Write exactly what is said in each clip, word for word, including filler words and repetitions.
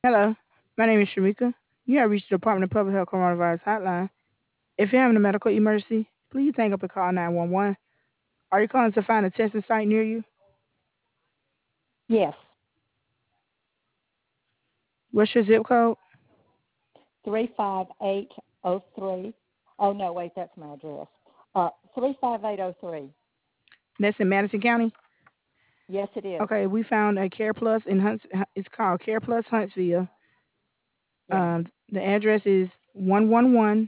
Hello, my name is Shamika. You have reached the Department of Public Health Coronavirus Hotline. If you're having a medical emergency, please hang up and call nine one one. Are you calling to find a testing site near you? Yes, What's your zip code? three five eight oh three. Oh, no, wait, that's my address. Uh, three five eight oh three. That's in Madison County. Yes, it is. Okay, we found a Care Plus in Hunts. It's called Care Plus Huntsville. Yeah. Um, the address is one one one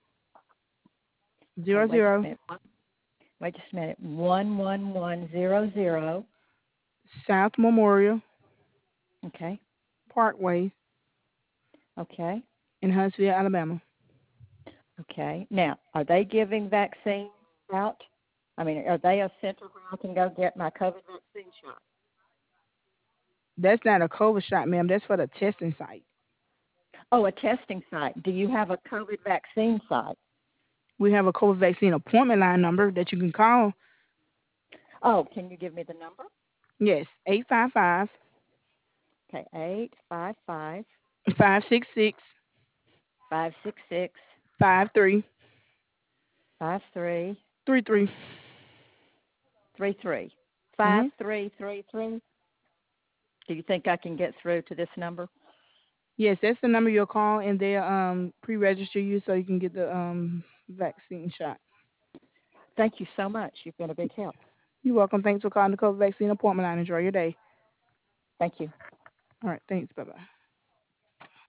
Okay, zero wait just a zero minute. Wait just a minute. One one one zero zero. South Memorial Okay. Parkway Okay. in Huntsville, Alabama. Okay. Now, are they giving vaccines out? I mean, are they a center where I can go get my COVID vaccine shot? That's not a COVID shot, ma'am. That's for the testing site. Oh, a testing site. Do you have a COVID vaccine site? We have a COVID vaccine appointment line number that you can call. Oh, can you give me the number? Yes, eight five five Okay, eight five five five six six five six six five three five three three three. three three five Mm-hmm. three three three. Do you think I can get through to this number? Yes, that's the number you'll call, and they'll um pre-register you so you can get the um vaccine shot. Thank you so much. You've been a big help. You're welcome. Thanks for calling the COVID vaccine appointment line. Enjoy your day. Thank you. All right. Thanks. Bye bye.